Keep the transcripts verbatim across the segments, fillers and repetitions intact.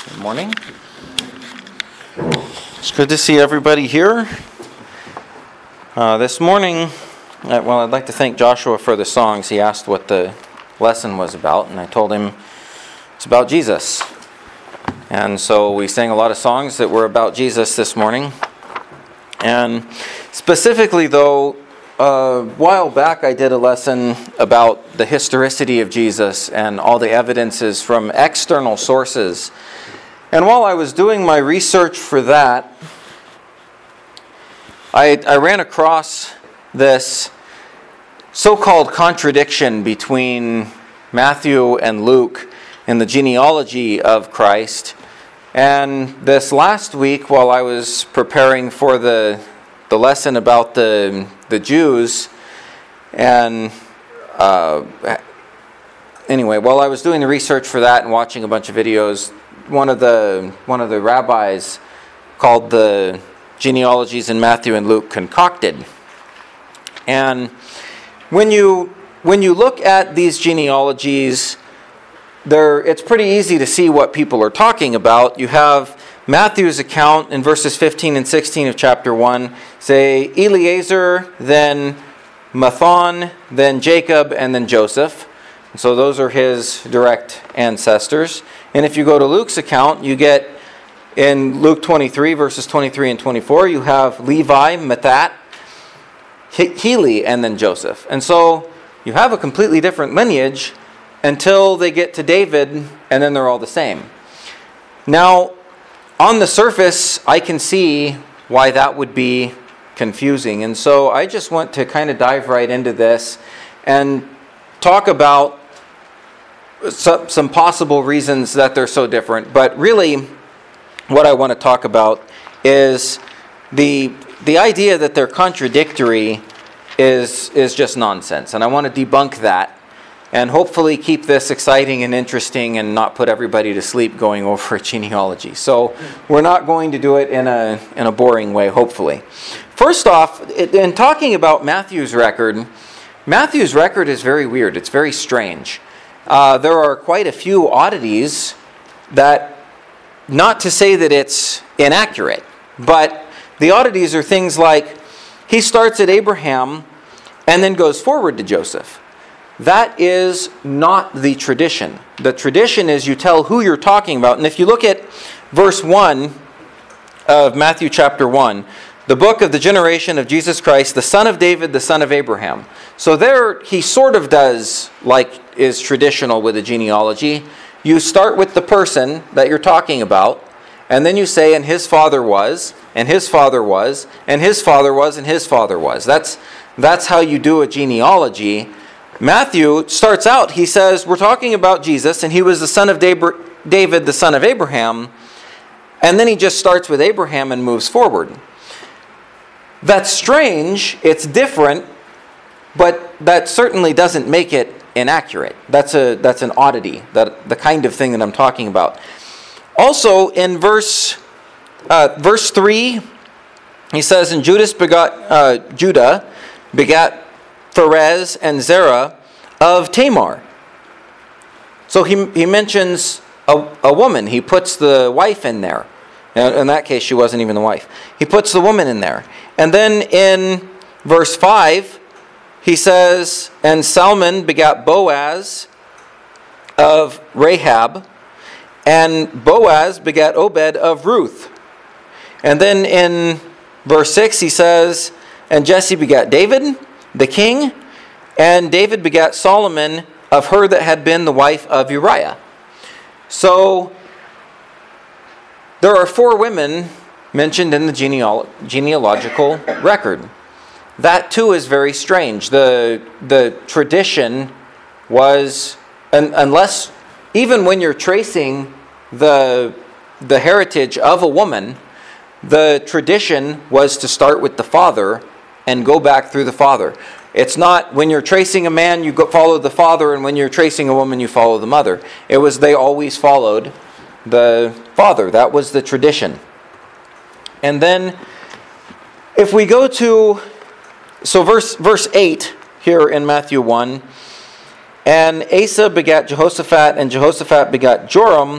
Good morning. It's good to see everybody here. Uh, this morning, uh, well, I'd like to thank Joshua for the songs. He asked what the lesson was about, and I told him it's about Jesus. And so we sang a lot of songs that were about Jesus this morning. And specifically, though, a while back I did a lesson about the historicity of Jesus and all the evidences from external sources. And while I was doing my research for that, I, I ran across this so-called contradiction between Matthew and Luke in the genealogy of Christ. And this last week, while I was preparing for the the lesson about the the Jews, and uh, anyway, while I was doing the research for that and watching a bunch of videos, one of the one of the rabbis called the genealogies in Matthew and Luke concocted. And when you when you look at these genealogies, there it's pretty easy to see what people are talking about. You have Matthew's account in verses fifteen and sixteen of chapter one say Eliezer, then Matthan, then Jacob, and then Joseph. And so those are his direct ancestors. And if you go to Luke's account, you get in Luke twenty-three, verses twenty-three and twenty-four, you have Levi, Mathat, Heli, and then Joseph. And so you have a completely different lineage until they get to David, and then they're all the same. Now, on the surface, I can see why that would be confusing. And so I just want to kind of dive right into this and talk about some possible reasons that they're so different. But really, what I want to talk about is the the idea that they're contradictory is is just nonsense. And I want to debunk that and hopefully keep this exciting and interesting and not put everybody to sleep going over a genealogy. So we're not going to do it in a in a boring way, hopefully. First off, in talking about Matthew's record, Matthew's record is very weird. It's very strange. Uh, there are quite a few oddities that, not to say that it's inaccurate, but the oddities are things like he starts at Abraham and then goes forward to Joseph. That is not the tradition. The tradition is you tell who you're talking about. And if you look at verse one of Matthew chapter one, the book of the generation of Jesus Christ, the son of David, the son of Abraham. So there he sort of does like is traditional with a genealogy. You start with the person that you're talking about, and then you say, and his father was, and his father was, and his father was, and his father was. That's, that's how you do a genealogy. Matthew starts out, he says, we're talking about Jesus, and he was the son of David, the son of Abraham, and then he just starts with Abraham and moves forward. That's strange, it's different, but that certainly doesn't make it inaccurate. That's a that's an oddity, that the kind of thing that I'm talking about. Also, in verse uh, verse three, he says, and Judas begot uh, Judah begat Pharez and Zerah of Tamar. So he he mentions a, a woman. He puts the wife in there. In that case, she wasn't even the wife. He puts the woman in there. And then in verse five, he says, and Salmon begat Boaz of Rahab, and Boaz begat Obed of Ruth. And then in verse six, he says, and Jesse begat David, the king, and David begat Solomon of her that had been the wife of Uriah. So there are four women mentioned in the geneal- genealogical record. That too is very strange. The the tradition was, un, unless even when you're tracing the the heritage of a woman, the tradition was to start with the father and go back through the father. It's not when you're tracing a man, you go follow the father, and when you're tracing a woman, you follow the mother. It was they always followed the father. That was the tradition. And then if we go to, so verse verse eight here in Matthew one, and Asa begat Jehoshaphat, and Jehoshaphat begat Joram,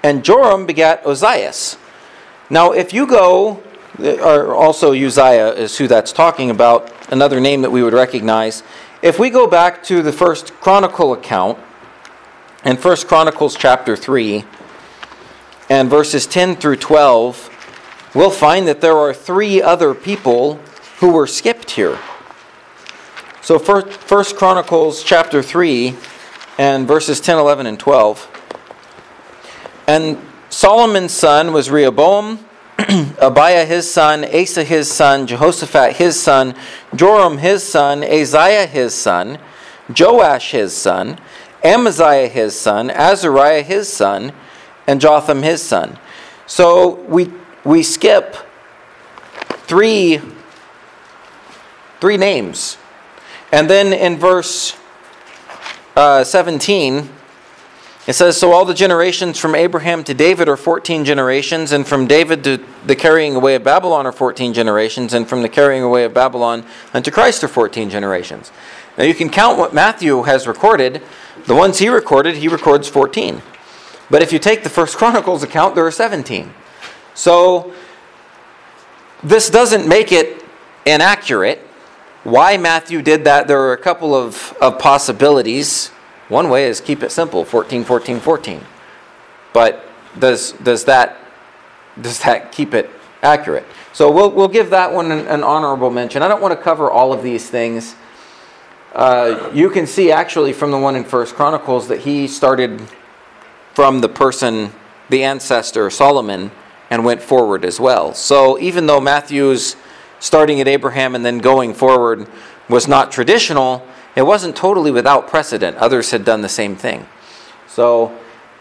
and Joram begat Ozias. Now, if you go, or also Uzziah is who that's talking about, another name that we would recognize. If we go back to the First Chronicle account, in First Chronicles chapter three, and verses ten through twelve, we'll find that there are three other people who were skipped here. So First Chronicles chapter three, and verses ten, eleven, and twelve. And Solomon's son was Rehoboam, Abiah his son, Asa his son, Jehoshaphat his son, Joram his son, Aziah his son, Joash his son, Amaziah his son, Azariah his son, and Jotham his son. So we we skip three, three names. And then in verse uh, seventeen, it says, so all the generations from Abraham to David are fourteen generations, and from David to the carrying away of Babylon are fourteen generations, and from the carrying away of Babylon unto Christ are fourteen generations. Now you can count what Matthew has recorded. The ones he recorded, he records fourteen. But if you take the First Chronicles account, there are seventeen. So this doesn't make it inaccurate. Why Matthew did that, there are a couple of, of possibilities. One way is keep it simple, fourteen, fourteen, fourteen. But does does that does that keep it accurate? So we'll we'll give that one an, an honorable mention. I don't want to cover all of these things. Uh, you can see actually from the one in First Chronicles that he started from the person, the ancestor Solomon, and went forward as well. So even though Matthew's starting at Abraham and then going forward was not traditional, it wasn't totally without precedent. Others had done the same thing. So,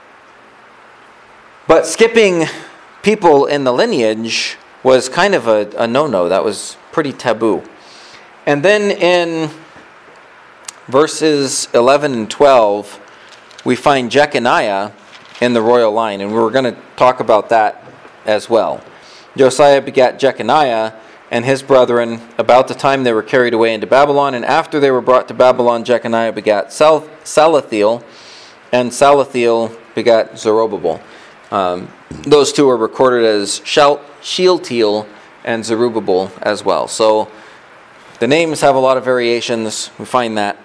but skipping people in the lineage was kind of a, a no-no. That was pretty taboo. And then in verses eleven and twelve, we find Jeconiah in the royal line, and we're going to talk about that as well. Josiah begat Jeconiah and his brethren about the time they were carried away into Babylon, and after they were brought to Babylon, Jeconiah begat Sal- Salathiel, and Salathiel begat Zerubbabel. Um, those two are recorded as Shal- Shealtiel and Zerubbabel as well. So the names have a lot of variations. We find that.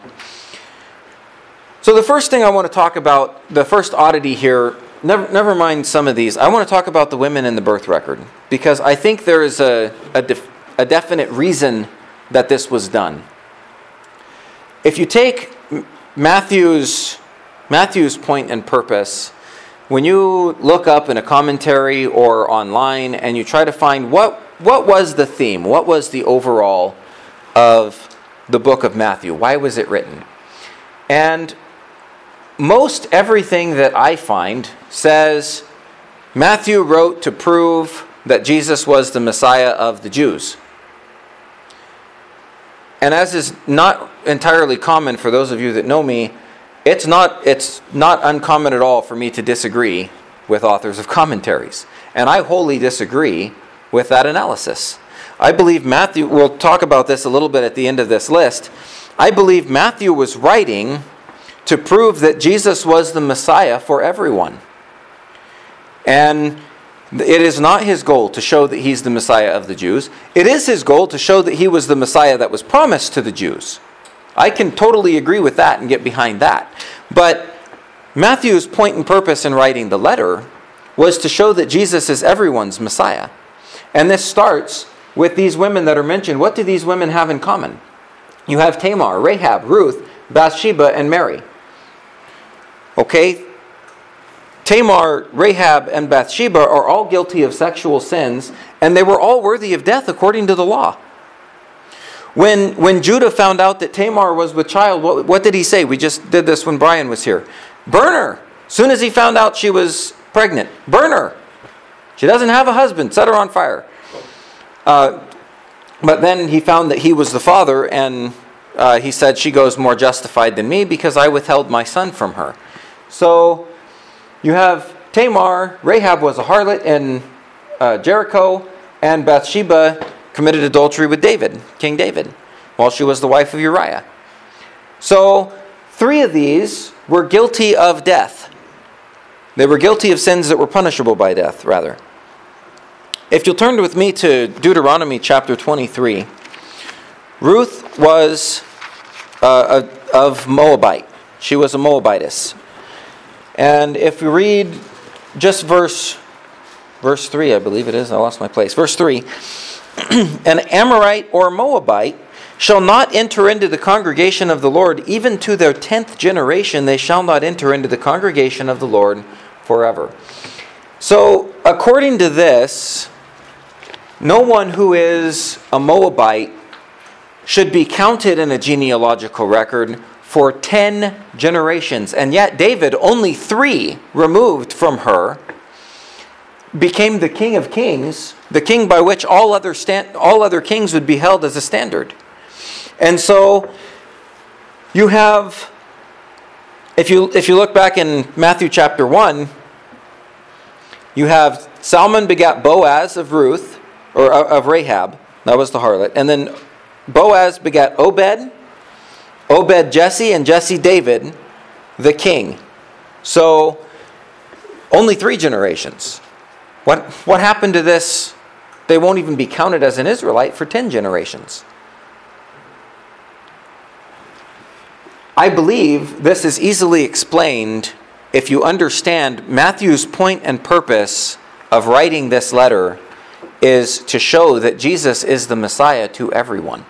So the first thing I want to talk about, the first oddity here, never, never mind some of these, I want to talk about the women in the birth record, because I think there is a, a, def, a definite reason that this was done. If you take Matthew's, Matthew's point and purpose, when you look up in a commentary or online and you try to find what, what was the theme, what was the overall of the book of Matthew, why was it written? And most everything that I find says Matthew wrote to prove that Jesus was the Messiah of the Jews. And as is not entirely common for those of you that know me, it's not it's not uncommon at all for me to disagree with authors of commentaries. And I wholly disagree with that analysis. I believe Matthew, we'll talk about this a little bit at the end of this list, I believe Matthew was writing to prove that Jesus was the Messiah for everyone. And it is not his goal to show that he's the Messiah of the Jews. It is his goal to show that he was the Messiah that was promised to the Jews. I can totally agree with that and get behind that. But Matthew's point and purpose in writing the letter was to show that Jesus is everyone's Messiah. And this starts with these women that are mentioned. What do these women have in common? You have Tamar, Rahab, Ruth, Bathsheba, and Mary. Okay? Tamar, Rahab, and Bathsheba are all guilty of sexual sins, and they were all worthy of death according to the law. When, when Judah found out that Tamar was with child, what, what did he say? We just did this when Brian was here. Burn her. As soon as he found out she was pregnant, burn her. She doesn't have a husband. Set her on fire. Uh, but then he found that he was the father, and uh, he said, she goes more justified than me because I withheld my son from her. So you have Tamar, Rahab was a harlot in uh, Jericho, and Bathsheba committed adultery with David, King David, while she was the wife of Uriah. So three of these were guilty of death. They were guilty of sins that were punishable by death, rather. If you'll turn with me to Deuteronomy chapter twenty-three, Ruth was uh, a, of Moabite. She was a Moabitess. And if we read just verse, verse three, I believe it is. I lost my place. Verse three. An Amorite or Moabite shall not enter into the congregation of the Lord, even to their tenth generation they shall not enter into the congregation of the Lord forever. So, according to this, no one who is a Moabite should be counted in a genealogical record for ten generations. And yet David, only three removed from her, became the King of Kings, the king by which all other stand, all other kings would be held as a standard. And so you have, if you if you look back in Matthew chapter one, you have Salmon begat Boaz of Ruth, or of Rahab, that was the harlot, and then Boaz begat Obed, Obed Jesse, and Jesse David, the king. So only three generations. What, what happened to this? They won't even be counted as an Israelite for ten generations. I believe this is easily explained if you understand Matthew's point and purpose of writing this letter is to show that Jesus is the Messiah to everyone.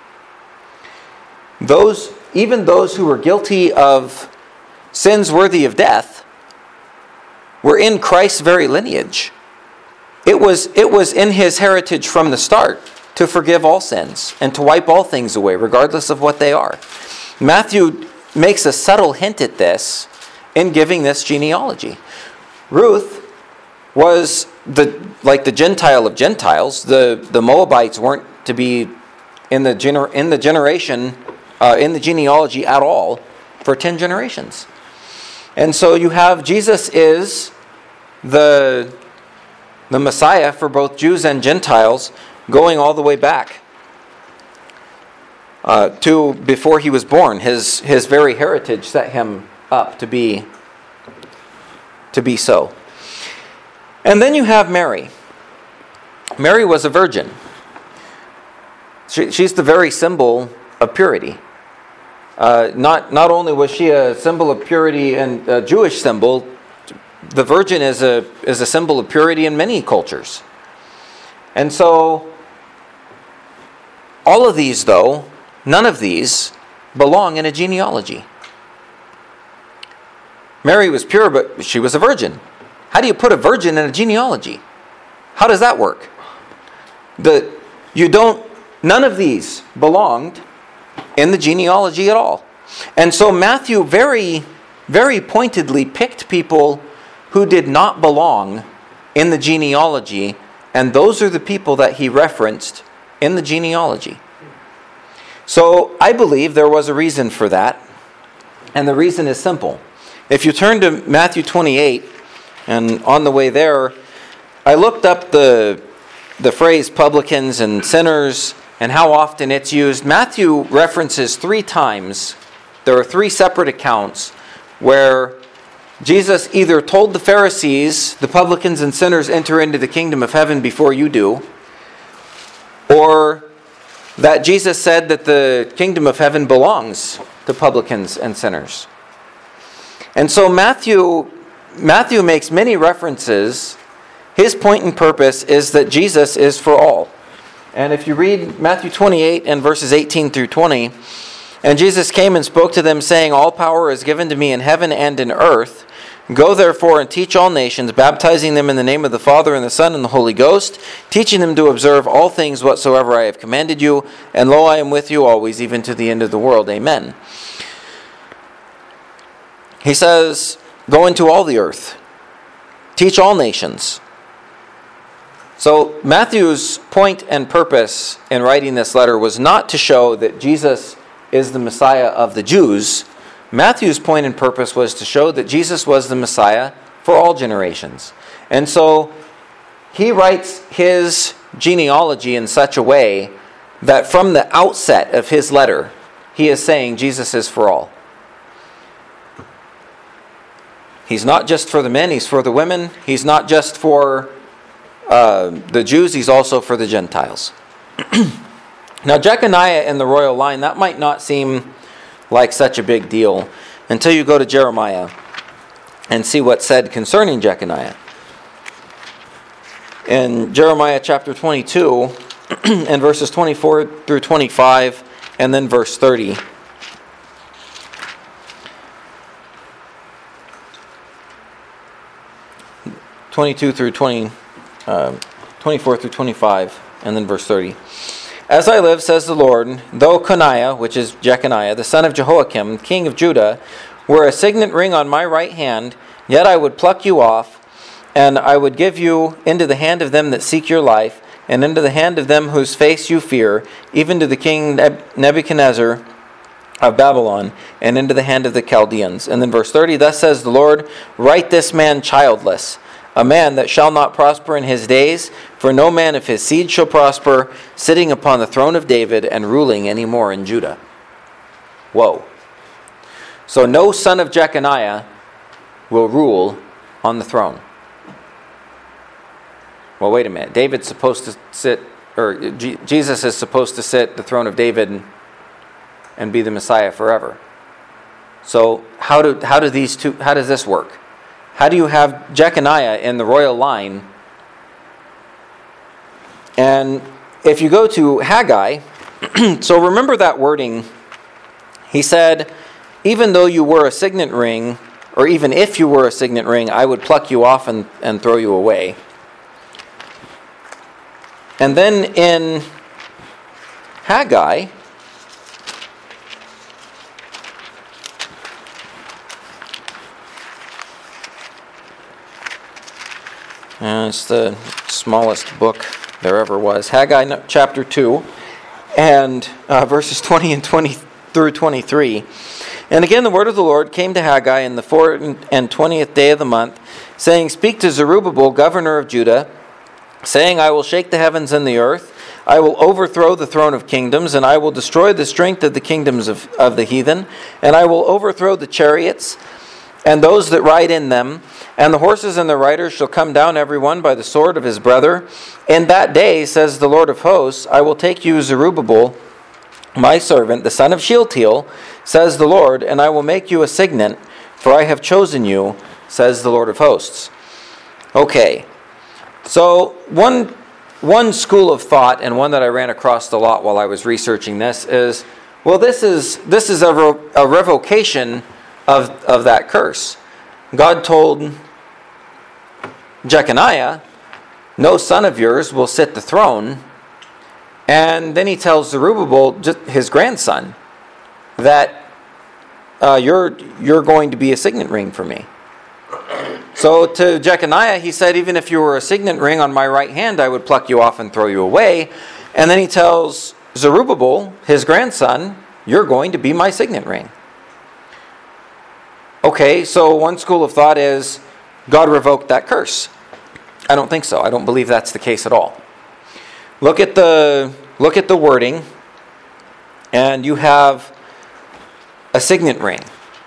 Those, even those who were guilty of sins worthy of death, were in Christ's very lineage. It was, it was in his heritage from the start to forgive all sins and to wipe all things away, regardless of what they are. Matthew makes a subtle hint at this in giving this genealogy. Ruth was the like the Gentile of Gentiles. The, the Moabites weren't to be in the gener, in the generation uh, in the genealogy at all for ten generations. And so you have Jesus is the the Messiah for both Jews and Gentiles, going all the way back uh, to before he was born. His his very heritage set him up to be to be so. And then you have Mary. Mary was a virgin. She, she's the very symbol of purity. Uh, not not only was she a symbol of purity and a Jewish symbol, the virgin is a is a symbol of purity in many cultures. And so, all of these, though, none of these belong in a genealogy. Mary was pure, but she was a virgin. How do you put a virgin in a genealogy? How does that work? The you don't. None of these belonged in the genealogy at all. And so Matthew very, very pointedly picked people who did not belong in the genealogy, and those are the people that he referenced in the genealogy. So I believe there was a reason for that, and the reason is simple. If you turn to Matthew twenty-eight, and on the way there, I looked up the the phrase publicans and sinners and how often it's used. Matthew references three times. There are three separate accounts where Jesus either told the Pharisees, the publicans and sinners enter into the kingdom of heaven before you do, or that Jesus said that the kingdom of heaven belongs to publicans and sinners. And so Matthew, Matthew makes many references. His point and purpose is that Jesus is for all. And if you read Matthew twenty-eight and verses eighteen through twenty, and Jesus came and spoke to them, saying, all power is given to me in heaven and in earth. Go therefore and teach all nations, baptizing them in the name of the Father and the Son and the Holy Ghost, teaching them to observe all things whatsoever I have commanded you. And lo, I am with you always, even to the end of the world. Amen. He says, go into all the earth. Teach all nations. So Matthew's point and purpose in writing this letter was not to show that Jesus is the Messiah of the Jews. Matthew's point and purpose was to show that Jesus was the Messiah for all generations. And so he writes his genealogy in such a way that from the outset of his letter, he is saying Jesus is for all. He's not just for the men, he's for the women. He's not just for uh, the Jews, he's also for the Gentiles. Now, Jeconiah in the royal line, that might not seem like such a big deal until you go to Jeremiah and see what's said concerning Jeconiah. In Jeremiah chapter twenty-two, and verses twenty-four through twenty-five, and then verse thirty. twenty-two through twenty, uh, twenty-four through twenty-five, and then verse thirty. As I live, says the Lord, though Coniah, which is Jeconiah, the son of Jehoiakim, king of Judah, were a signet ring on my right hand, yet I would pluck you off, and I would give you into the hand of them that seek your life, and into the hand of them whose face you fear, even to the king Nebuchadnezzar of Babylon, and into the hand of the Chaldeans. And then verse thirty, thus says the Lord, write this man childless, a man that shall not prosper in his days, for no man of his seed shall prosper, sitting upon the throne of David and ruling any more in Judah. Whoa. So no son of Jeconiah will rule on the throne. Well, wait a minute. David's supposed to sit, or G- Jesus is supposed to sit the throne of David and, and be the Messiah forever. So how do how do these two? How does this work? How do you have Jeconiah in the royal line? And if you go to Haggai, so remember that wording. He said, even though you were a signet ring, or even if you were a signet ring, I would pluck you off and, and throw you away. And then in Haggai, Uh, it's the smallest book there ever was. Haggai chapter two, and uh, verses twenty and twenty through twenty-three. And again the word of the Lord came to Haggai in the fourth and twentieth day of the month, saying, speak to Zerubbabel, governor of Judah, saying, I will shake the heavens and the earth. I will overthrow the throne of kingdoms, and I will destroy the strength of the kingdoms of, of the heathen, and I will overthrow the chariots and those that ride in them, and the horses and the riders shall come down every one by the sword of his brother. In that day, says the Lord of hosts, I will take you, Zerubbabel, my servant, the son of Shealtiel, says the Lord, and I will make you a signet, for I have chosen you, says the Lord of hosts. Okay, so one one school of thought, and one that I ran across a lot while I was researching this, is, well, this is this is a, re- a revocation of, of that curse. God told Jeconiah, no son of yours will sit the throne. And then he tells Zerubbabel, his grandson, that uh, you're you're going to be a signet ring for me. So to Jeconiah, he said, even if you were a signet ring on my right hand, I would pluck you off and throw you away. And then he tells Zerubbabel, his grandson, you're going to be my signet ring. Okay, so one school of thought is God revoked that curse. I don't think so. I don't believe that's the case at all. Look at the look at the wording, and you have a signet ring.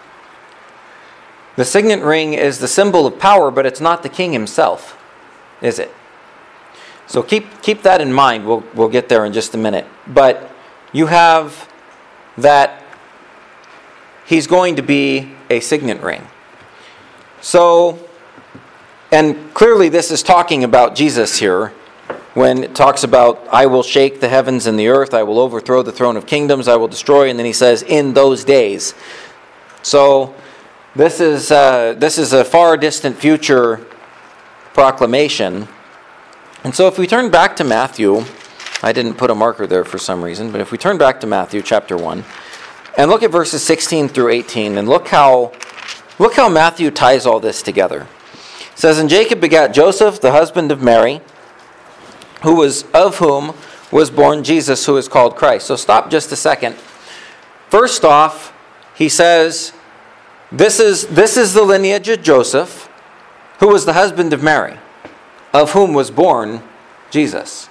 The signet ring is the symbol of power, but it's not the king himself, is it? So keep keep that in mind. We'll we'll get there in just a minute. But you have that he's going to be a signet ring. So, and clearly this is talking about Jesus here when it talks about, I will shake the heavens and the earth, I will overthrow the throne of kingdoms, I will destroy, and then he says, in those days. So, this is uh, this is a far distant future proclamation. And so if we turn back to Matthew, I didn't put a marker there for some reason, but if we turn back to Matthew chapter one, and look at verses sixteen through eighteen, and look how look how Matthew ties all this together. It says, and Jacob begat Joseph, the husband of Mary, who was of whom was born Jesus, who is called Christ. So stop just a second. First off, he says, this is this is the lineage of Joseph, who was the husband of Mary, of whom was born Jesus.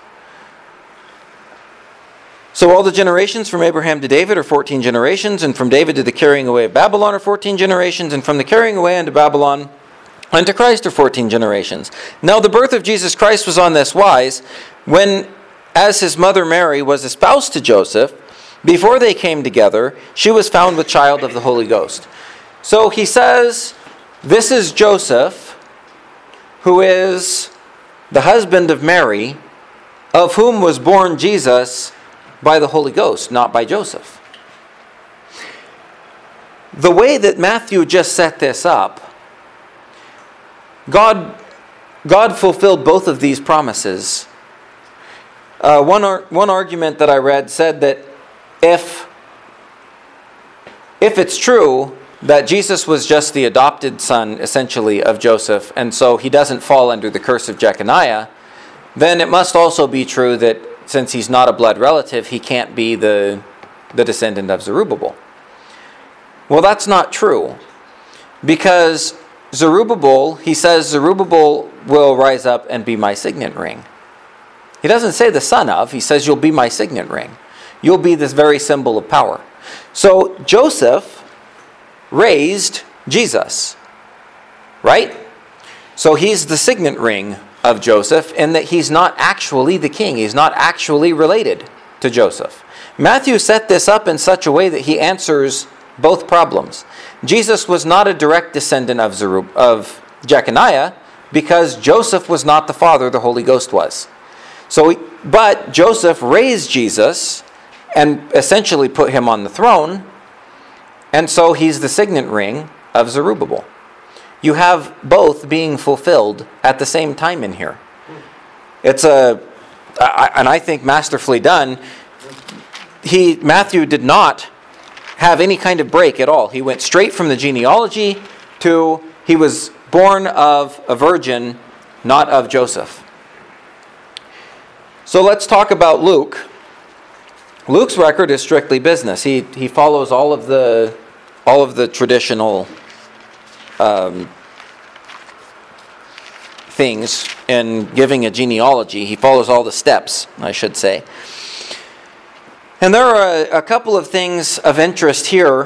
So all the generations from Abraham to David are fourteen generations, and from David to the carrying away of Babylon are fourteen generations, and from the carrying away into Babylon and to Christ are fourteen generations. Now the birth of Jesus Christ was on this wise, when, as his mother Mary was espoused to Joseph, before they came together, she was found with child of the Holy Ghost. So he says, this is Joseph, who is the husband of Mary, of whom was born Jesus by the Holy Ghost, not by Joseph. The way that Matthew just set this up, God, God fulfilled both of these promises. Uh, one, ar- one argument that I read said that if, if it's true that Jesus was just the adopted son, essentially, of Joseph, and so he doesn't fall under the curse of Jeconiah, then it must also be true that since he's not a blood relative, he can't be the, the descendant of Zerubbabel. Well, that's not true, because Zerubbabel, he says, Zerubbabel will rise up and be my signet ring. He doesn't say the son of, he says you'll be my signet ring. You'll be this very symbol of power. So Joseph raised Jesus, right? So he's the signet ring of Joseph in that he's not actually the king. He's not actually related to Joseph. Matthew set this up in such a way that he answers both problems. Jesus was not a direct descendant of Zerub- of Jeconiah because Joseph was not the father, the Holy Ghost was. So, he, but Joseph raised Jesus and essentially put him on the throne, and so he's the signet ring of Zerubbabel. You have both being fulfilled at the same time in here. It's a, and I think masterfully done. He Matthew did not have any kind of break at all. He went straight from the genealogy to he was born of a virgin, not of Joseph. So let's talk about Luke. Luke's record is strictly business. He he follows all of the all of the traditional um, things in giving a genealogy. He follows all the steps, I should say. And there are a, a couple of things of interest here.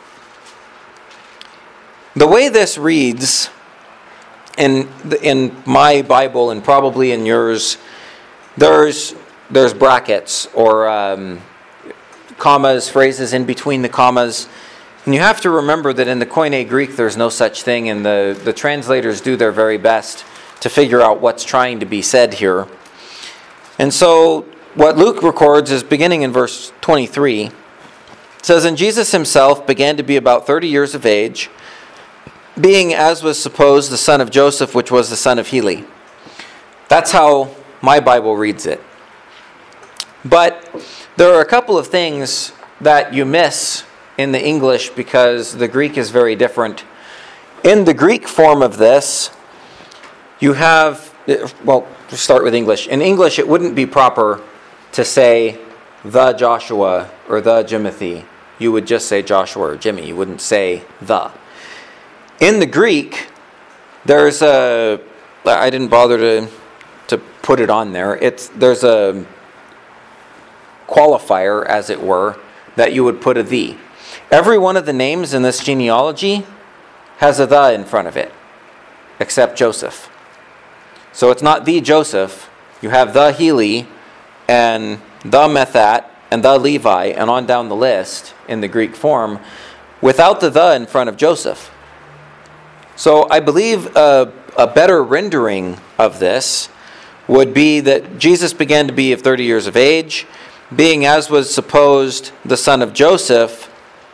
The way this reads in in my Bible and probably in yours, there's there's brackets or um, commas, phrases in between the commas. And you have to remember that in the Koine Greek there's no such thing, and the, the translators do their very best to figure out what's trying to be said here. And so what Luke records is beginning in verse twenty-three. It says, "And Jesus himself began to be about thirty years of age, being, as was supposed, the son of Joseph, which was the son of Heli." That's how my Bible reads it. But there are a couple of things that you miss in the English because the Greek is very different. In the Greek form of this, you have, well, to start with English. In English, it wouldn't be proper to say the Joshua or the Jimothy. You would just say Joshua or Jimmy. You wouldn't say the. In the Greek, there's a, I didn't bother to to put it on there. It's there's a qualifier, as it were, that you would put a the. Every one of the names in this genealogy has a the in front of it, except Joseph. So it's not the Joseph. You have the Heli and the Methat and the Levi and on down the list in the Greek form without the the in front of Joseph. So I believe a, a better rendering of this would be that Jesus began to be of thirty years of age, being, as was supposed, the son of Joseph,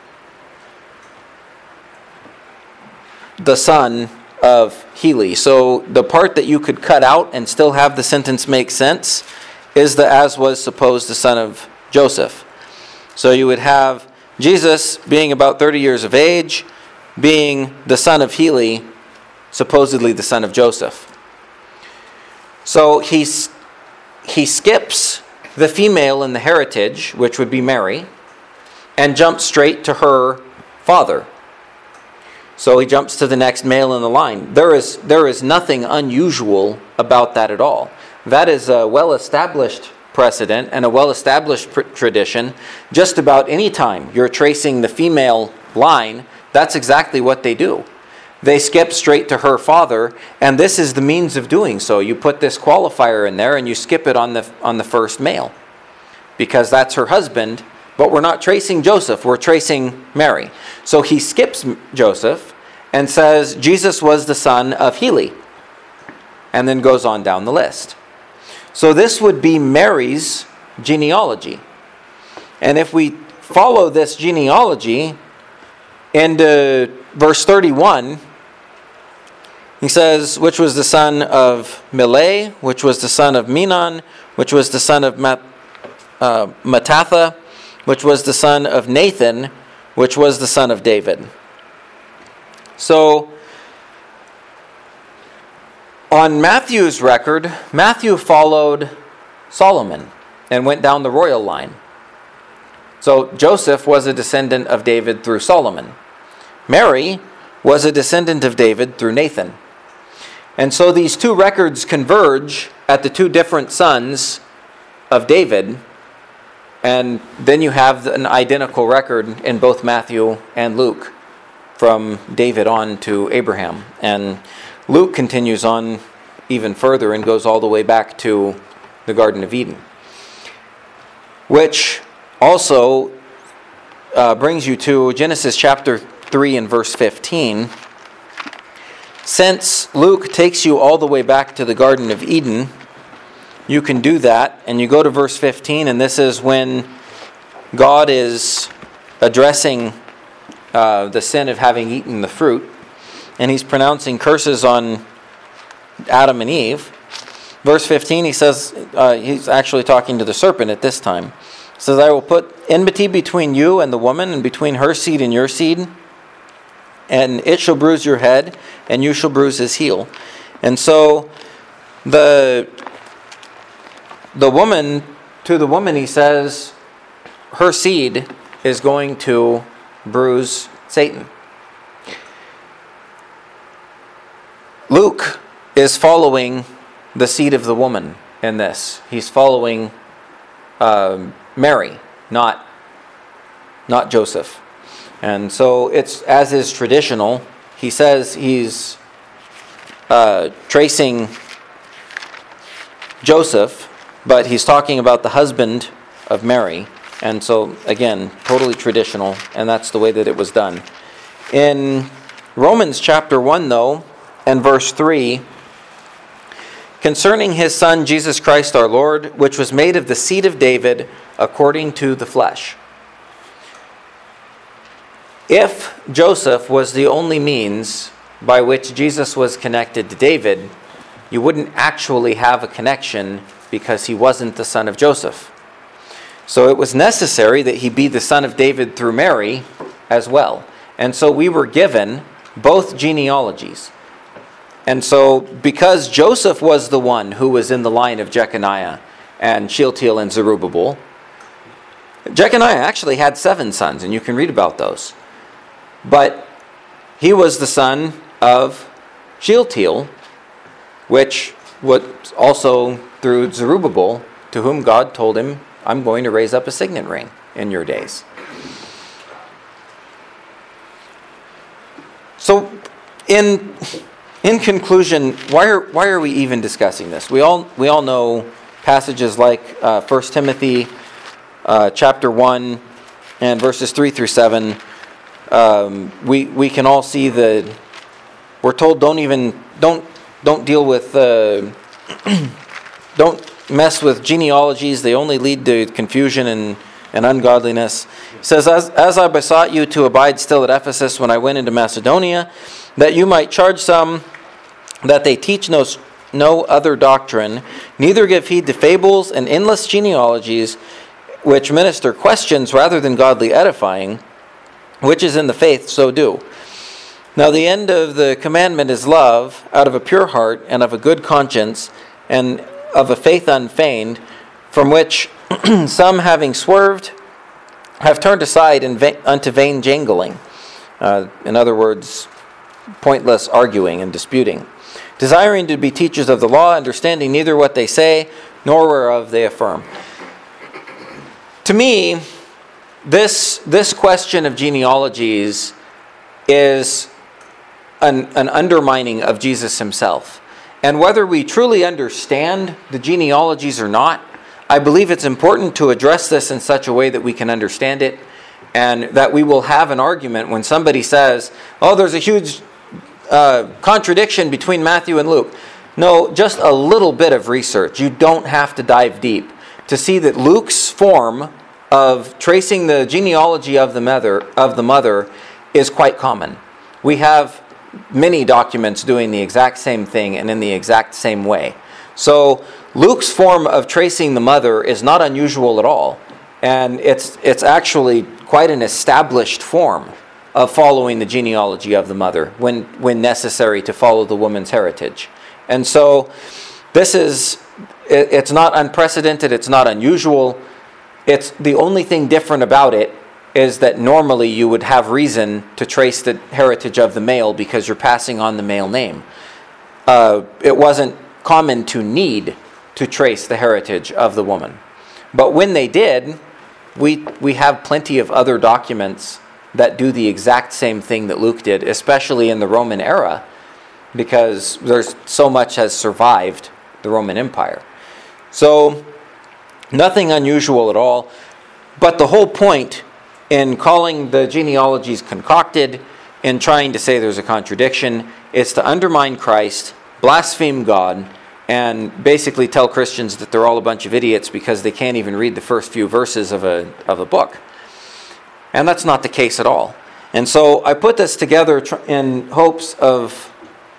the son of Heli. So the part that you could cut out and still have the sentence make sense is the as was supposed, the son of Joseph. So you would have Jesus being about thirty years of age, being the son of Heli, supposedly the son of Joseph. So he's, he skips the female in the heritage, which would be Mary, and jumps straight to her father. So he jumps to the next male in the line. There is, there is nothing unusual about that at all. That is a well-established precedent and a well-established pr- tradition. Just about any time you're tracing the female line, that's exactly what they do. they skip straight to her father, and this is the means of doing so. You put this qualifier in there and you skip it on the on the first male, because that's her husband, but we're not tracing Joseph, we're tracing Mary. So he skips Joseph and says Jesus was the son of Heli, and then goes on down the list. So this would be Mary's genealogy. And if we follow this genealogy into verse thirty-one, he says, which was the son of Milei, which was the son of Menon, which was the son of Mat- uh, Mattatha, which was the son of Nathan, which was the son of David. So, on Matthew's record, Matthew followed Solomon and went down the royal line. So Joseph was a descendant of David through Solomon. Mary was a descendant of David through Nathan. And so these two records converge at the two different sons of David, and then you have an identical record in both Matthew and Luke from David on to Abraham. And Luke continues on even further and goes all the way back to the Garden of Eden, which also uh, brings you to Genesis chapter three and verse fifteen. Since Luke takes you all the way back to the Garden of Eden, you can do that, and you go to verse fifteen, and this is when God is addressing uh, the sin of having eaten the fruit, and he's pronouncing curses on Adam and Eve. Verse fifteen, he says, uh, he's actually talking to the serpent at this time. He says, I will put enmity between you and the woman, and between her seed and your seed, and it shall bruise your head, and you shall bruise his heel. And so the the woman, to the woman he says, her seed is going to bruise Satan. Luke is following the seed of the woman in this. He's following um, Mary, not, not Joseph. And so it's, as is traditional, he says he's uh, tracing Joseph, but he's talking about the husband of Mary. And so, again, totally traditional, and that's the way that it was done. In Romans chapter one, though, and verse three, concerning his son Jesus Christ our Lord, which was made of the seed of David according to the flesh. If Joseph was the only means by which Jesus was connected to David, you wouldn't actually have a connection because he wasn't the son of Joseph. So it was necessary that he be the son of David through Mary as well. And so we were given both genealogies. And so because Joseph was the one who was in the line of Jeconiah and Shealtiel and Zerubbabel, Jeconiah actually had seven sons, and you can read about those. But he was the son of Shealtiel, which was also through Zerubbabel, to whom God told him, I'm going to raise up a signet ring in your days. So, in in conclusion, why are why are we even discussing this? We all we all know passages like uh, First Timothy uh, chapter one and verses three through seven. Um, we we can all see the. We're told don't even don't don't deal with uh, don't mess with genealogies. They only lead to confusion and, and ungodliness. It says, as, as I besought you to abide still at Ephesus when I went into Macedonia, that you might charge some that they teach no, no other doctrine, neither give heed to fables and endless genealogies, which minister questions rather than godly edifying, which is in the faith, so do. Now the end of the commandment is love, out of a pure heart and of a good conscience, and of a faith unfeigned, from which some, having swerved, have turned aside in va- unto vain jangling. Uh, in other words, pointless arguing and disputing. Desiring to be teachers of the law, understanding neither what they say, nor whereof they affirm. To me, this, this question of genealogies is an, an undermining of Jesus himself. And whether we truly understand the genealogies or not, I believe it's important to address this in such a way that we can understand it, and that we will have an argument when somebody says, oh, there's a huge uh, contradiction between Matthew and Luke. No, just a little bit of research. You don't have to dive deep to see that Luke's form of tracing the genealogy of the mother of the mother is quite common. We have many documents doing the exact same thing and in the exact same way. So Luke's form of tracing the mother is not unusual at all, and it's it's actually quite an established form of following the genealogy of the mother when when necessary to follow the woman's heritage. And so this is it, it's not unprecedented, it's not unusual. It's the only thing different about it is that normally you would have reason to trace the heritage of the male because you're passing on the male name. Uh, it wasn't common to need to trace the heritage of the woman. But when they did, we we have plenty of other documents that do the exact same thing that Luke did, especially in the Roman era, because there's so much has survived the Roman Empire. So nothing unusual at all, but the whole point in calling the genealogies concocted, in trying to say there's a contradiction, is to undermine Christ, blaspheme God, and basically tell Christians that they're all a bunch of idiots because they can't even read the first few verses of a of a book. And that's not the case at all. And so I put this together in hopes of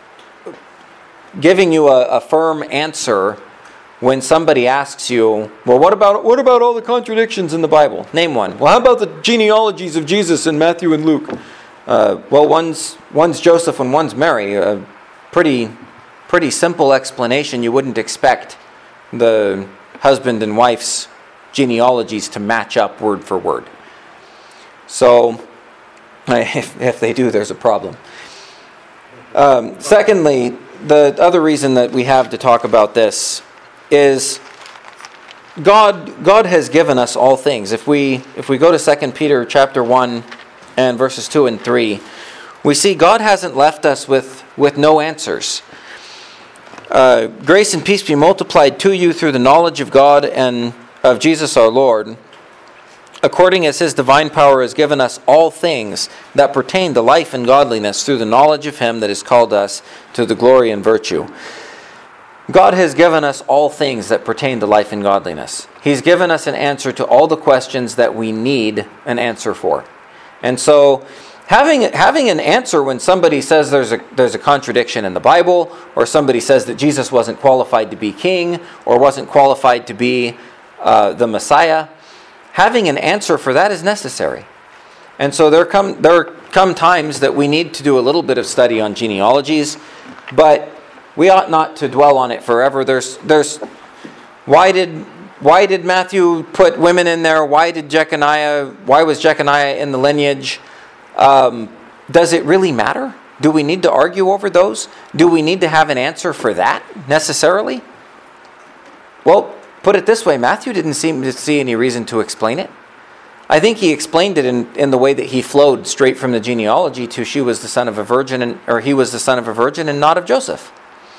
giving you a, a firm answer when somebody asks you, well, what about what about all the contradictions in the Bible? Name one. Well, how about the genealogies of Jesus in Matthew and Luke? Uh, well, one's one's Joseph and one's Mary. A pretty pretty simple explanation. You wouldn't expect the husband and wife's genealogies to match up word for word. So, if, if they do, there's a problem. Um, secondly, the other reason that we have to talk about this is God God has given us all things. If we if we go to Second Peter chapter one and verses two and three, we see God hasn't left us with, with no answers. Uh, grace and peace be multiplied to you through the knowledge of God and of Jesus our Lord, according as his divine power has given us all things that pertain to life and godliness through the knowledge of him that has called us to the glory and virtue. God has given us all things that pertain to life and godliness. He's given us an answer to all the questions that we need an answer for. And so having having an answer when somebody says there's a there's a contradiction in the Bible, or somebody says that Jesus wasn't qualified to be king or wasn't qualified to be uh, the Messiah, having an answer for that is necessary. And so there come there come times that we need to do a little bit of study on genealogies, but we ought not to dwell on it forever. There's, there's, why did, why did Matthew put women in there? Why did Jeconiah? Why was Jeconiah in the lineage? Um, does it really matter? Do we need to argue over those? Do we need to have an answer for that necessarily? Well, put it this way: Matthew didn't seem to see any reason to explain it. I think he explained it in, in the way that he flowed straight from the genealogy to she was the son of a virgin, and, or he was the son of a virgin and not of Joseph.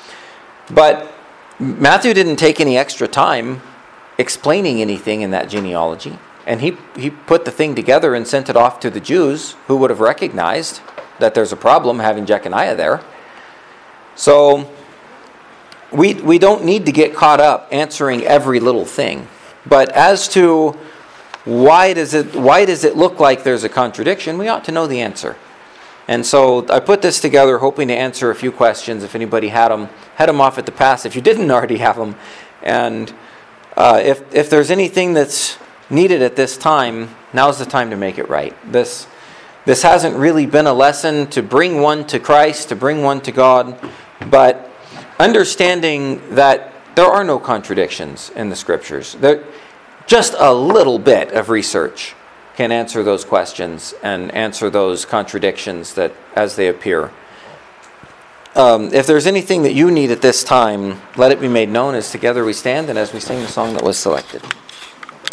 But Matthew didn't take any extra time explaining anything in that genealogy. And he, he put the thing together and sent it off to the Jews, who would have recognized that there's a problem having Jeconiah there. So we, we don't need to get caught up answering every little thing. But as to why does it why does it look like there's a contradiction, we ought to know the answer. And so I put this together hoping to answer a few questions if anybody had them. Head them off at the pass if you didn't already have them. And uh, if if there's anything that's needed at this time, now's the time to make it right. This this hasn't really been a lesson to bring one to Christ, to bring one to God, but understanding that there are no contradictions in the Scriptures. There, just a little bit of research can answer those questions and answer those contradictions that as they appear. Um, if there's anything that you need at this time, let it be made known as together we stand and as we sing the song that was selected.